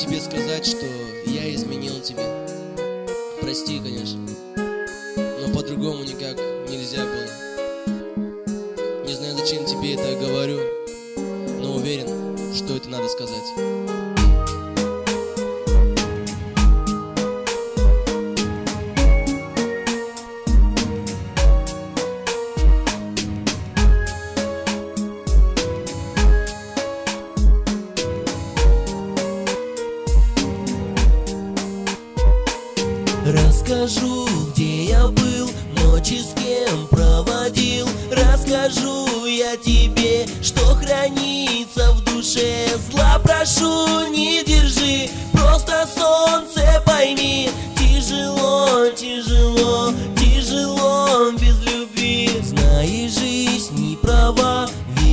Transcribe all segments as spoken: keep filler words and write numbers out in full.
тебе сказать, что я изменил тебе. Прости, конечно, но по-другому никак нельзя было. Не знаю, зачем тебе это говорю, но уверен, что это надо сказать. Расскажу, где я был, ночи с кем проводил. Расскажу я тебе, что хранится в душе. Зла прошу, не держи, просто солнце пойми. Тяжело, тяжело, тяжело без любви. Знаешь, жизнь не права,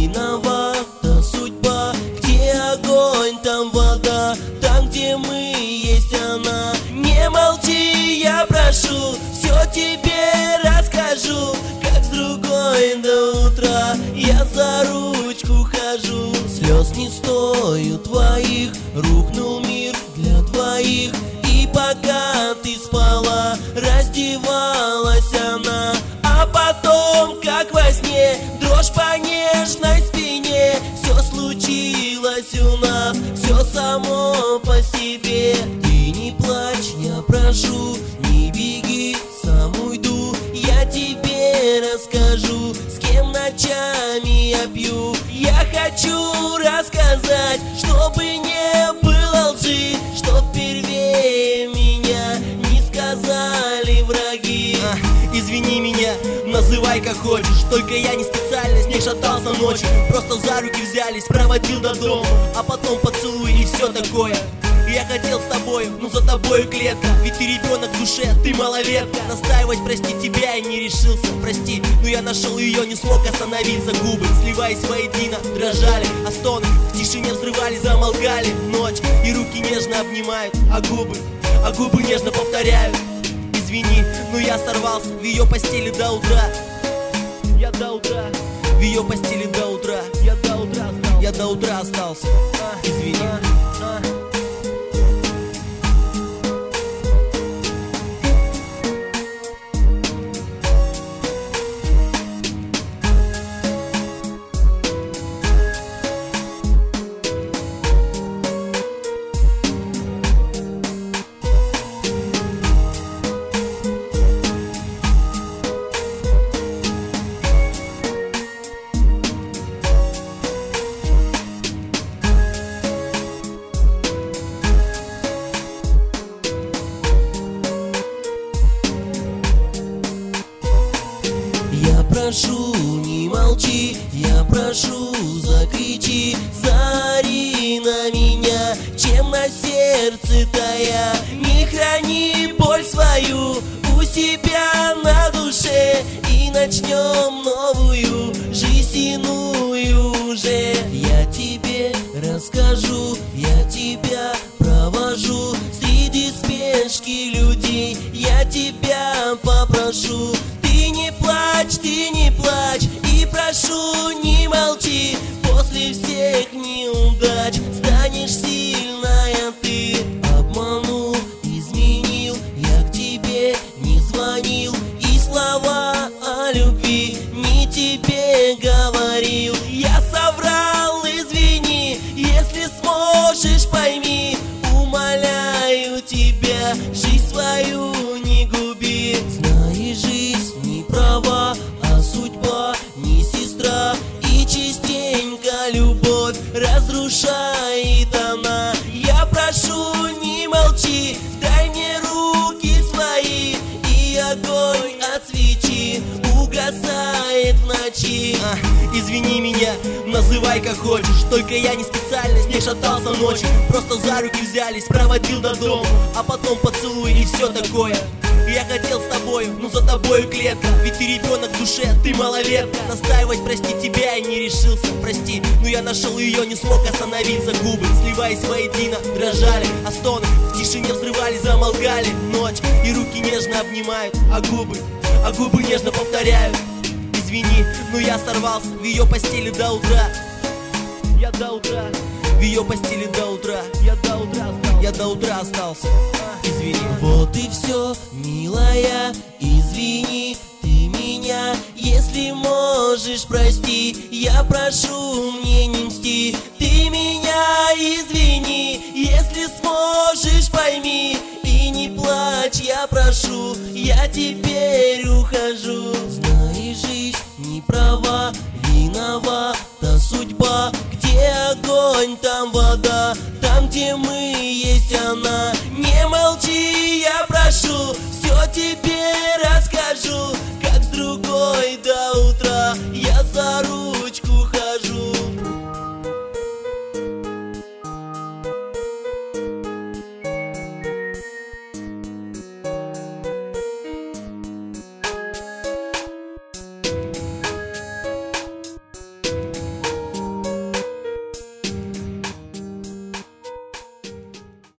виновата судьба. Где огонь, там вода, там, где мы, есть она. Не молчи, я прошу, все тебе расскажу. Как с другой до утра я за ручку хожу. Слез не стою твоих, рухнул мир для двоих. И пока ты спала, раздевалась она. А потом, как во сне, дрожь по нежной спине. Все случилось у нас, все само по себе. Ты не плачь, я прошу, не беги, сам уйду. Я тебе расскажу, с кем ночами я пью. Я хочу рассказать, чтобы не было лжи, чтоб первее меня не сказали враги. а, Извини меня, называй как хочешь, только я не специально с ней шатался ночью. Просто за руки взялись, проводил до дома, а потом поцелуй и все такое. Я хотел с тобой, но за тобою клетка. Ведь ты ребенок в душе, ты малолетка. Настаивать, прости тебя, я не решился. Прости, но я нашел ее, не смог остановиться. Губы, сливаясь воедино, дрожали, а стоны в тишине взрывали, замолкали. Ночь, и руки нежно обнимают, а губы, а губы нежно повторяют. Извини, но я сорвался в ее постели до утра. Я до утра, в ее постели до утра. Я до утра остался, я до утра остался. Извини. Я прошу, не молчи, я прошу, закричи, заори на меня, чем на сердце тая. Не храни боль свою у себя на душе, и начнем новую жизнь иную уже. Я тебе расскажу, я тебя провожу среди спешки людей. Я тебя попрошу, ты не плачь, ты не плачь, и прошу, не молчи. После всех неудач станешь сильная ты. Обманул, изменил, я к тебе не звонил, и слова о любви не тебе говорил. Я соврал, извини, если сможешь, пойми. Умоляю тебя, жизнь свою не губи. Знаешь, жизнь не права, а судьба не сестра. И частенько любовь разрушает она. Я прошу, не молчи, дай мне руки свои, и огонь от свечи угасает в ночи. а, Извини меня, называй как хочешь, только я не специально с ней шатался ночью. Просто за руки взялись, проводил до дома, а потом поцелуй и все такое. Я хотел с тобой, но за тобою клетка. Ведь ты ребенок в душе, ты малолетка. Настаивать, прости тебя, я не решился. Прости, но я нашел ее, не смог остановиться. Губы, сливаясь воедино, дрожали, а стоны в тишине взрывали, замолкали. Ночь, и руки нежно обнимают, а губы, а губы нежно повторяют. Извини, но я сорвался в ее постели до утра. Я до утра, в в ее постели до утра. Я до утра остался, я до утра остался. Извини. Вот и все, милая, извини ты меня, если можешь, прости. Я прошу, мне не мсти. Ты меня извини, если сможешь, пойми. И не плачь, я прошу, я теперь ухожу. Знаешь, жизнь не права, виновата судьба. Где огонь, там вода, там, где мы, есть она. Не молчи, я прошу, все теперь